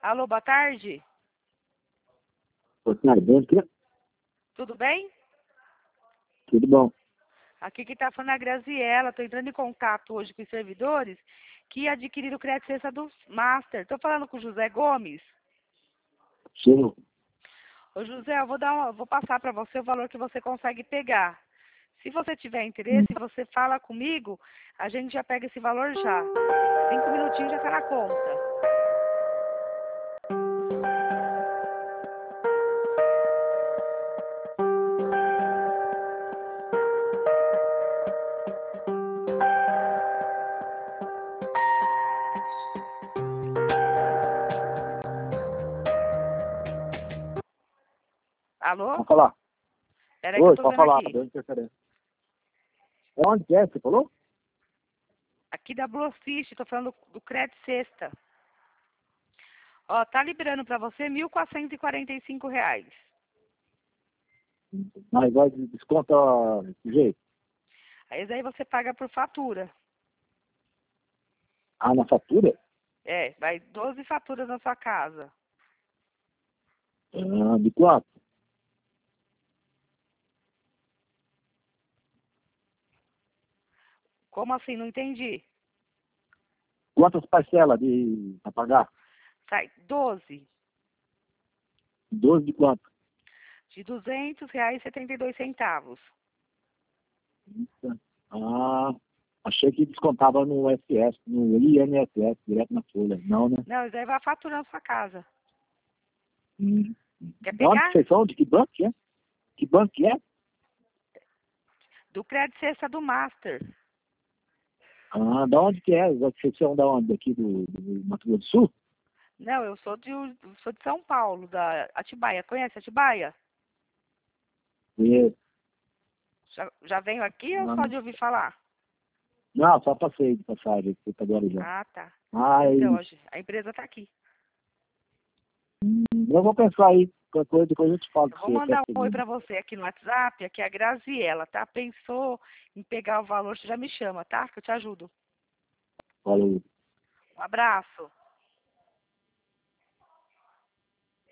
Alô, boa tarde. Boa tarde, Tudo bem? tudo bom? Aqui que tá falando é a Graziella. Tô entrando em contato hoje com os servidores que adquiriram o crédito cesta do Master. Tô falando com o José Gomes. Sim, Ô José, vou passar para você o valor que você consegue pegar. Se você tiver interesse, você fala comigo, a gente já pega esse valor já. 5 minutinhos já tá na conta. Alô? pode falar. Peraí que eu Oi, tô pode vendo falar, aqui. deu interferência. Onde que é, você falou? Aqui da Blue Fish, tô falando do crédito sexta. Ó, tá liberando para você R$ 1.445. Mas vai desconta de jeito. Aí você paga por fatura. Ah, na fatura? É, vai 12 faturas na sua casa. Ah, de quanto? Como assim? Não entendi. Quantas parcelas a pagar? Sai 12 12 de quanto? de R$ 200,72. Ah, achei que descontava no SS, no INSS, direto na folha. Não, né? Não, isso aí vai a fatura na sua casa. Hum. Quer De onde que pegar? vocês são? De que banco que é? Que banco que é? Do crédito cesta do Master. Ah, da onde que é? Vocês são da onde? Daqui do Mato Grosso do Sul? Não, eu sou de São Paulo, da Atibaia. Conhece Atibaia? E, Já venho aqui ou só ah, de ouvir falar? não, só passei de passagem, fui para Guarujá. Ah, tá. Então, Mas hoje, a empresa tá aqui. eu vou pensar aí, qualquer coisa, depois eu te falo Eu que vou você quer mandar um oi seguir. pra você aqui no WhatsApp, aqui é a Graziella, tá? Pensou em pegar o valor, você já me chama, tá? Que eu te ajudo. Falou. Um abraço.